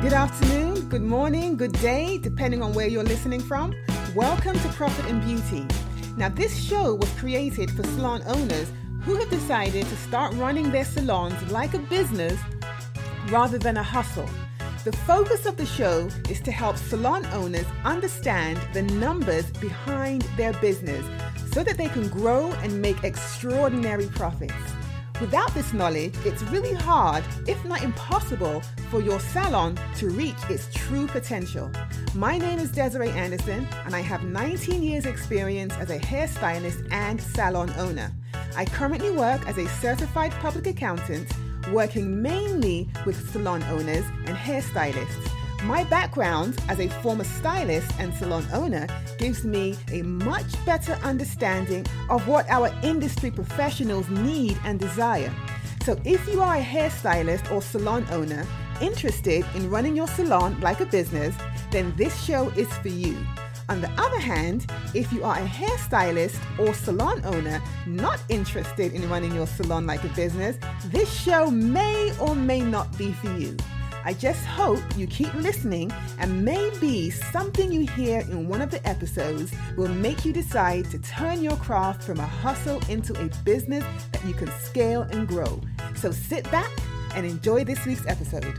Good afternoon, good morning, good day, depending on where you're listening from. Welcome to Profit and Beauty. Now, this show was created for salon owners who have decided to start running their salons like a business rather than a hustle. The focus of the show is to help salon owners understand the numbers behind their business so that they can grow and make extraordinary profits. Without this knowledge, it's really hard, if not impossible, for your salon to reach its true potential. My name is Desiree Anderson, and I have 19 years experience as a hairstylist and salon owner. I currently work as a certified public accountant, working mainly with salon owners and hairstylists. My background as a former stylist and salon owner gives me a much better understanding of what our industry professionals need and desire. So if you are a hairstylist or salon owner interested in running your salon like a business, then this show is for you. On the other hand, if you are a hairstylist or salon owner not interested in running your salon like a business, this show may or may not be for you. I just hope you keep listening, and maybe something you hear in one of the episodes will make you decide to turn your craft from a hustle into a business that you can scale and grow. So sit back and enjoy this week's episode.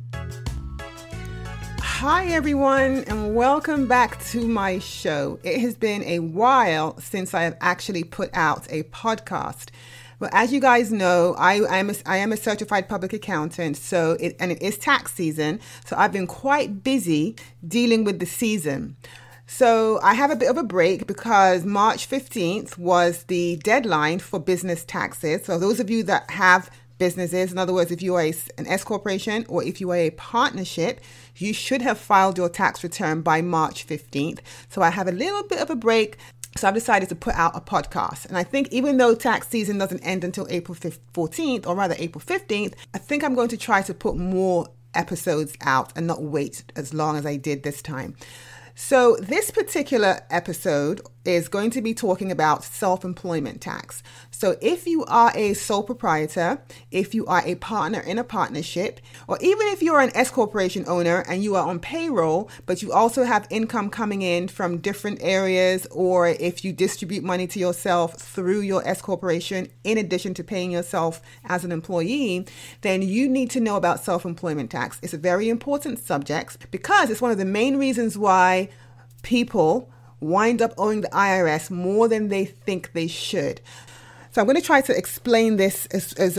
Hi everyone, and welcome back to my show. It has been a while since I have actually put out a podcast. Well, as you guys know, I am a certified public accountant, it is tax season, so I've been quite busy dealing with the season. So I have a bit of a break because March 15th was the deadline for business taxes. So those of you that have businesses, in other words, if you are an S corporation or if you are a partnership, you should have filed your tax return by March 15th. So I have a little bit of a break. So I've decided to put out a podcast. And I think even though tax season doesn't end until April 14th, or rather April 15th, I think I'm going to try to put more episodes out and not wait as long as I did this time. So this particular episode is going to be talking about self-employment tax. So if you are a sole proprietor, if you are a partner in a partnership, or even if you're an S corporation owner and you are on payroll, but you also have income coming in from different areas, or if you distribute money to yourself through your S corporation in addition to paying yourself as an employee, then you need to know about self-employment tax. It's a very important subject because it's one of the main reasons why people wind up owing the IRS more than they think they should. So I'm going to try to explain this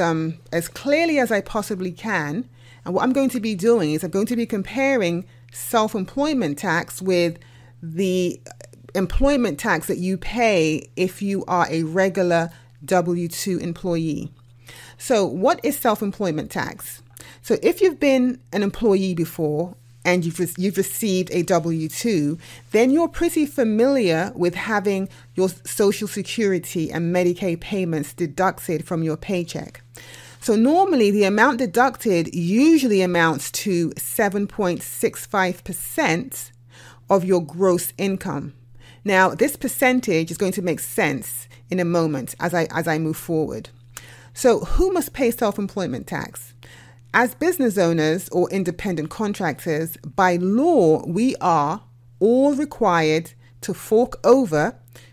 as clearly as I possibly can. And what I'm going to be doing is I'm going to be comparing self-employment tax with the employment tax that you pay if you are a regular W-2 employee. So what is self-employment tax? So if you've been an employee before and you've received a W-2, then you're pretty familiar with having your Social Security and Medicaid payments deducted from your paycheck. So normally the amount deducted usually amounts to 7.65% of your gross income. Now, this percentage is going to make sense in a moment as I move forward. So who must pay self-employment tax? As business owners or independent contractors, by law, we are all required to fork over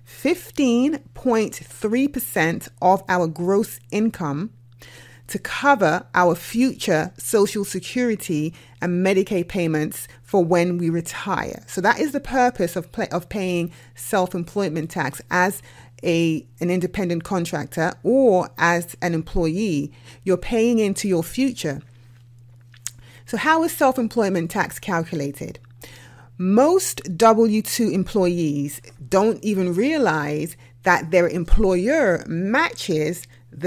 15.3% of our gross income to cover our future Social Security and Medicaid payments for when we retire. So that is the purpose of paying self-employment tax as an independent contractor or as an employee. You're paying into your future. So how is self-employment tax calculated? Most W-2 employees don't even realize that their employer matches the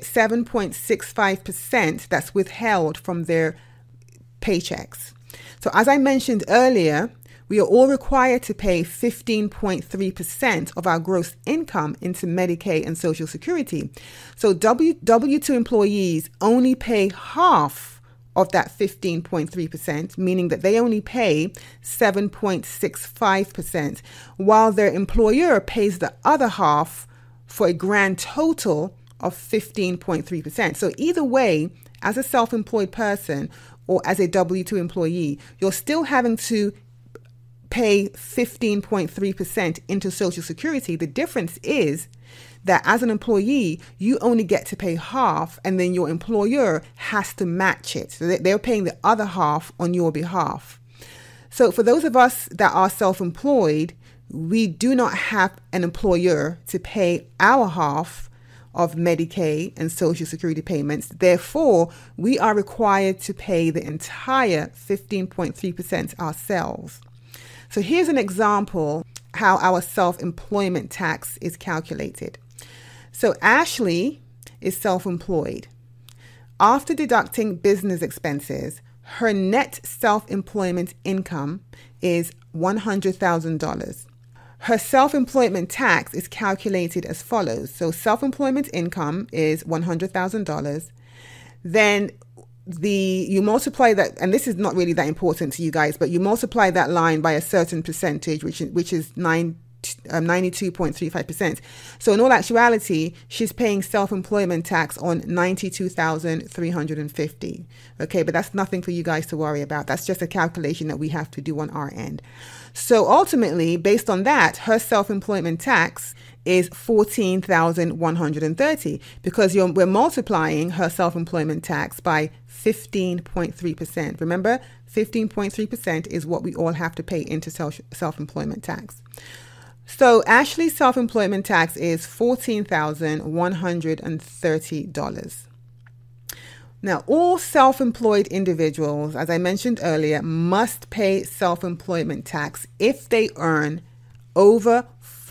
7.65% that's withheld from their paychecks. So as I mentioned earlier, we are all required to pay 15.3% of our gross income into Medicaid and Social Security. So W-2 employees only pay half of that 15.3%, meaning that they only pay 7.65%, while their employer pays the other half for a grand total of 15.3%. So either way, as a self-employed person or as a W-2 employee, you're still having to pay 15.3% into Social Security. The difference is that as an employee, you only get to pay half, and then your employer has to match it. So they're paying the other half on your behalf. So for those of us that are self-employed, we do not have an employer to pay our half of Medicaid and Social Security payments. Therefore, we are required to pay the entire 15.3% ourselves. So here's an example how our self-employment tax is calculated. So Ashley is self-employed. After deducting business expenses, her net self-employment income is $100,000. Her self-employment tax is calculated as follows. So self-employment income is $100,000. Then you multiply that, and this is not really that important to you guys, but you multiply that line by a certain percentage, which is 92.35%. So in all actuality, she's paying self-employment tax on $92,350. Okay, but that's nothing for you guys to worry about. That's just a calculation that we have to do on our end. So ultimately, based on that, her self-employment tax is $14,130 because we're multiplying her self-employment tax by 15.3%. Remember, 15.3% is what we all have to pay into self-employment tax. So Ashley's self-employment tax is $14,130. Now, all self-employed individuals, as I mentioned earlier, must pay self-employment tax if they earn over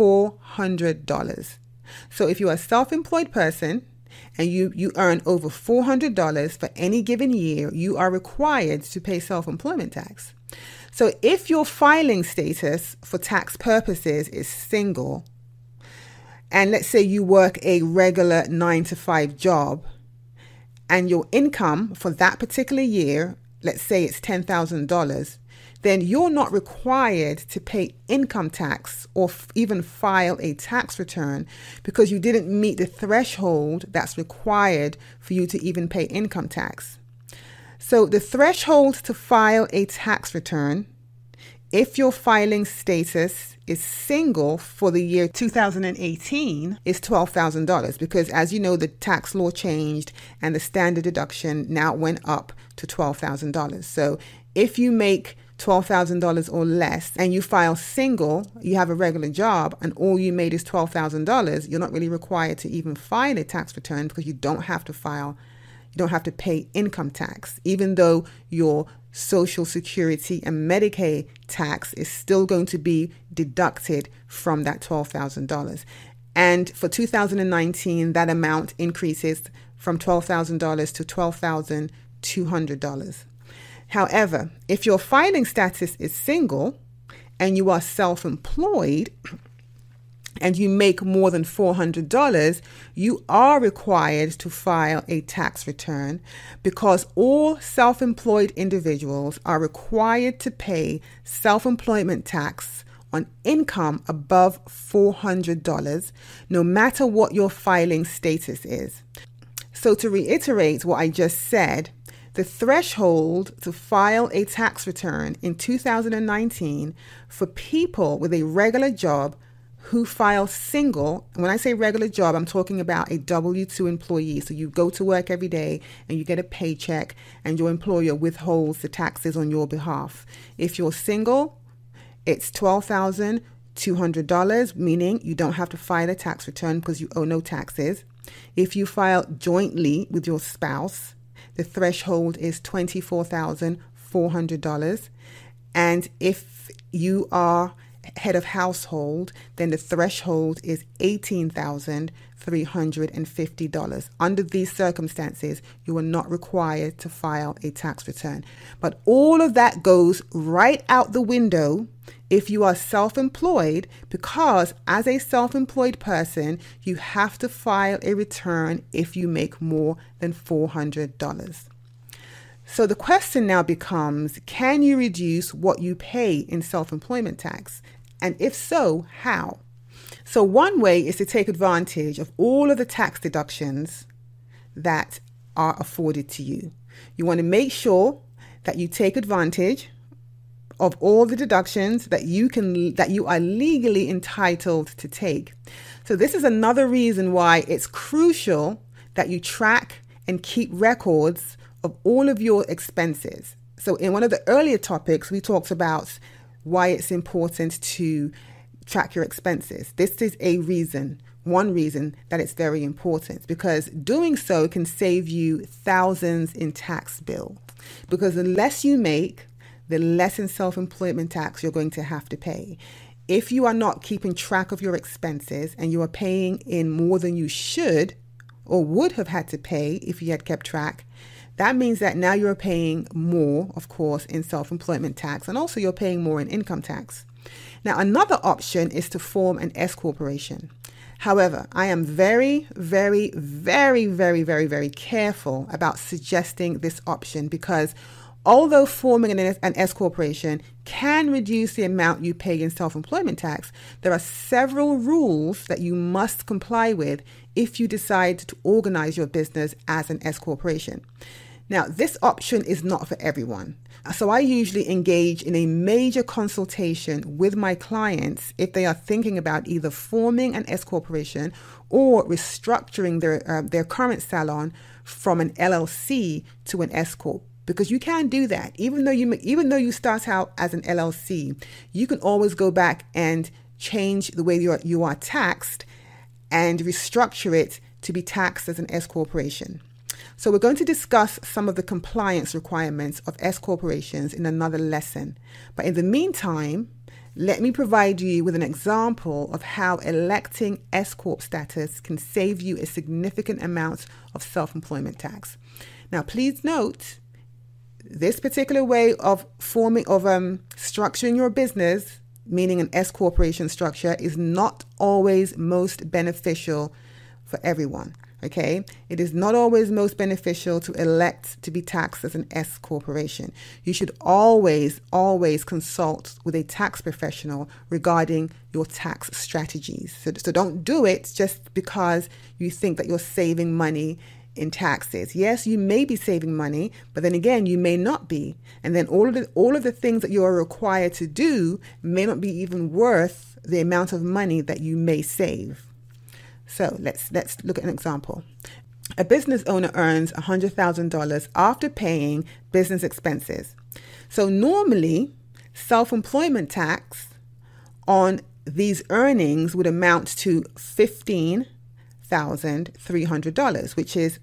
$400. So if you're a self-employed person and you earn over $400 for any given year, you are required to pay self-employment tax. So if your filing status for tax purposes is single, and let's say you work a regular 9-to-5 job, and your income for that particular year, let's say it's $10,000, then you're not required to pay income tax or even file a tax return because you didn't meet the threshold that's required for you to even pay income tax. So the threshold to file a tax return, if your filing status is single for the year 2018, is $12,000 because, as you know, the tax law changed and the standard deduction now went up to $12,000. So if you make $12,000 or less and you file single, you have a regular job and all you made is $12,000, you're not really required to even file a tax return because you don't have to pay income tax, even though your Social Security and Medicaid tax is still going to be deducted from that $12,000. And for 2019, that amount increases from $12,000 to $12,200. However, if your filing status is single and you are self-employed and you make more than $400, you are required to file a tax return because all self-employed individuals are required to pay self-employment tax on income above $400, no matter what your filing status is. So to reiterate what I just said, the threshold to file a tax return in 2019 for people with a regular job who file single, and when I say regular job, I'm talking about a W-2 employee. So you go to work every day and you get a paycheck and your employer withholds the taxes on your behalf. If you're single, it's $12,200, meaning you don't have to file a tax return because you owe no taxes. If you file jointly with your spouse, the threshold is $24,400. And if you are head of household, then the threshold is $18,350. Under these circumstances, you are not required to file a tax return. But all of that goes right out the window if you are self-employed, because as a self-employed person, you have to file a return if you make more than $400. So the question now becomes, can you reduce what you pay in self-employment tax? And if so, how? So one way is to take advantage of all of the tax deductions that are afforded to you. You want to make sure that you take advantage of all the deductions that you are legally entitled to take. So this is another reason why it's crucial that you track and keep records of all of your expenses. So in one of the earlier topics, we talked about why it's important to track your expenses. This is one reason that it's very important, because doing so can save you thousands in tax bill. Because the less you make, the less in self-employment tax you're going to have to pay. If you are not keeping track of your expenses and you are paying in more than you should or would have had to pay if you had kept track, that means that now you're paying more, of course, in self-employment tax, and also you're paying more in income tax. Now, another option is to form an S corporation. However, I am very, very, very, very, very, very careful about suggesting this option, because although forming an S corporation can reduce the amount you pay in self-employment tax, there are several rules that you must comply with if you decide to organize your business as an S corporation. Now, this option is not for everyone. So I usually engage in a major consultation with my clients if they are thinking about either forming an S corporation or restructuring their current salon from an LLC to an S corp. Because you can do that. Even though you start out as an LLC, you can always go back and change the way you are taxed and restructure it to be taxed as an S corporation. So we're going to discuss some of the compliance requirements of S corporations in another lesson. But in the meantime, let me provide you with an example of how electing S corp status can save you a significant amount of self-employment tax. Now, please note, this particular way of structuring your business, meaning an S corporation structure, is not always most beneficial for everyone. Okay, it is not always most beneficial to elect to be taxed as an S corporation. You should always consult with a tax professional regarding your tax strategies. So don't do it just because you think that you're saving money in taxes. Yes, you may be saving money, but then again, you may not be. And then all of the things that you are required to do may not be even worth the amount of money that you may save. So let's look at an example. A business owner earns $100,000 after paying business expenses. So normally, self-employment tax on these earnings would amount to $15,300, which is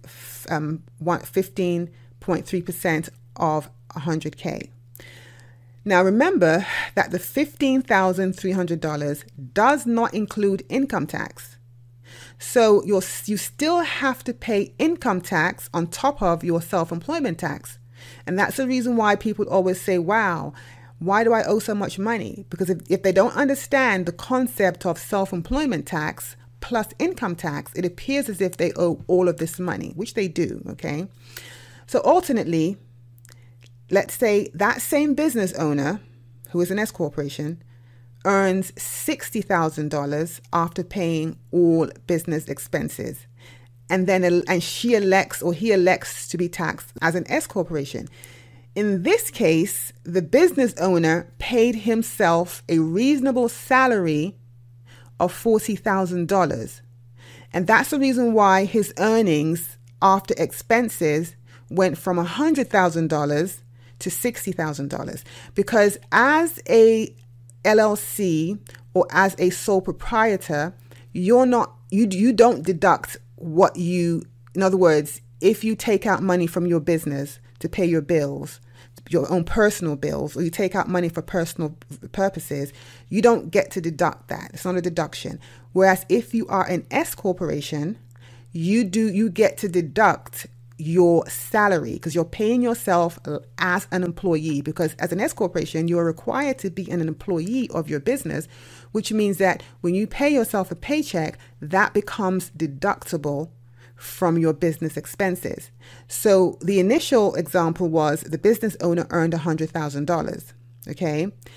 15.3% of $100K. Now remember that the $15,300 does not include income tax. So you still have to pay income tax on top of your self-employment tax. And that's the reason why people always say, wow, why do I owe so much money? Because if they don't understand the concept of self-employment tax plus income tax, it appears as if they owe all of this money, which they do, okay? So alternately, let's say that same business owner, who is an S corporation, earns $60,000 after paying all business expenses. And he elects to be taxed as an S corporation. In this case, the business owner paid himself a reasonable salary of $40,000. And that's the reason why his earnings after expenses went from $100,000 to $60,000. Because as a LLC or as a sole proprietor, you don't deduct in other words, if you take out money from your business to pay your bills, your own personal bills, or you take out money for personal purposes, you don't get to deduct that. It's not a deduction. Whereas if you are an S corporation, you get to deduct your salary because you're paying yourself as an employee, because as an S corporation, you're required to be an employee of your business, which means that when you pay yourself a paycheck, that becomes deductible from your business expenses. So the initial example was the business owner earned $100,000. Okay.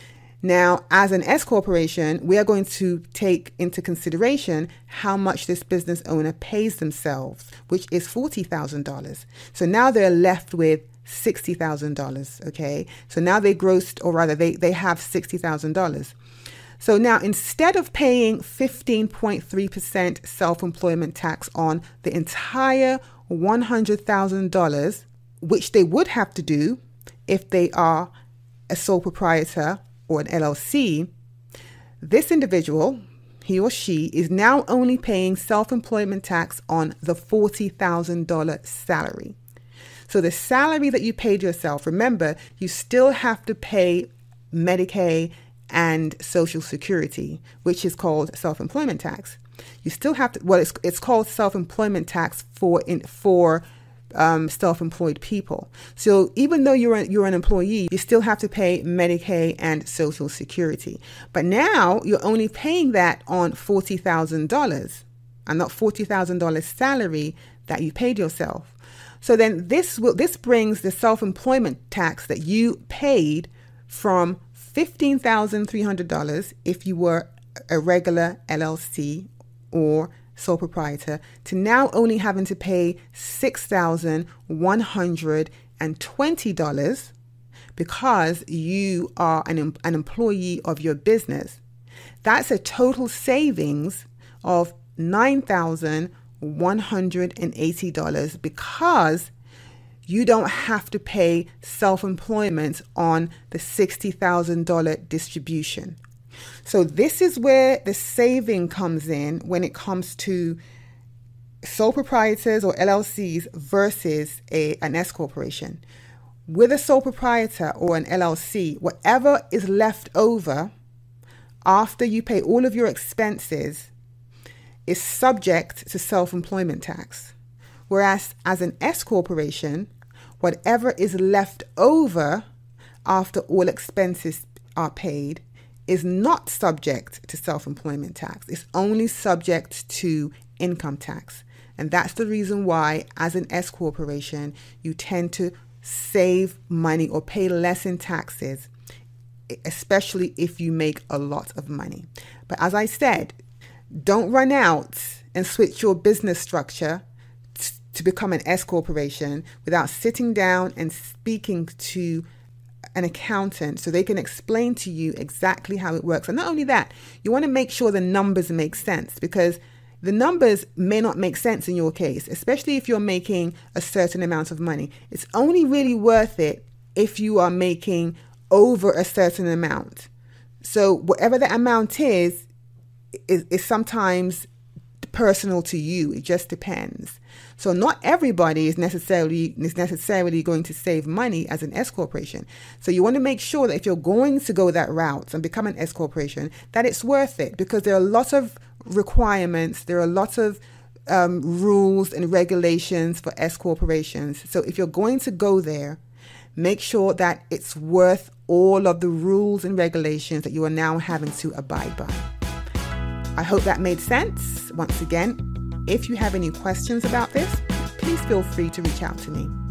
Now, as an S corporation, we are going to take into consideration how much this business owner pays themselves, which is $40,000. So now they're left with $60,000. Okay. So now they grossed, or rather they have $60,000. So now instead of paying 15.3% self-employment tax on the entire $100,000, which they would have to do if they are a sole proprietor or an LLC, this individual, he or she, is now only paying self-employment tax on the $40,000 salary. So the salary that you paid yourself, remember, you still have to pay Medicaid and Social Security, which is called self-employment tax. You still have to, well, it's called self-employment tax for self-employed people. So even though you're an employee, you still have to pay Medicaid and Social Security. But now you're only paying that on $40,000 and not $40,000 salary that you paid yourself. So then this brings the self-employment tax that you paid from $15,300 if you were a regular LLC or sole proprietor to now only having to pay $6,120 because you are an employee of your business. That's a total savings of $9,180 because you don't have to pay self-employment on the $60,000 distribution. So this is where the saving comes in when it comes to sole proprietors or LLCs versus an S corporation. With a sole proprietor or an LLC, whatever is left over after you pay all of your expenses is subject to self-employment tax. Whereas as an S corporation, whatever is left over after all expenses are paid is not subject to self-employment tax. It's only subject to income tax. And that's the reason why, as an S corporation, you tend to save money or pay less in taxes, especially if you make a lot of money. But as I said, don't run out and switch your business structure to become an S corporation without sitting down and speaking to an accountant so they can explain to you exactly how it works. And not only that, you want to make sure the numbers make sense, because the numbers may not make sense in your case, especially if you're making a certain amount of money. It's only really worth it if you are making over a certain amount. So whatever that amount is sometimes personal to you. It just depends. So not everybody is necessarily going to save money as an S corporation. So you want to make sure that if you're going to go that route and become an S corporation, that it's worth it, because there are lots of requirements. There are lots of rules and regulations for S corporations. So if you're going to go there, make sure that it's worth all of the rules and regulations that you are now having to abide by. I hope that made sense. Once again, if you have any questions about this, please feel free to reach out to me.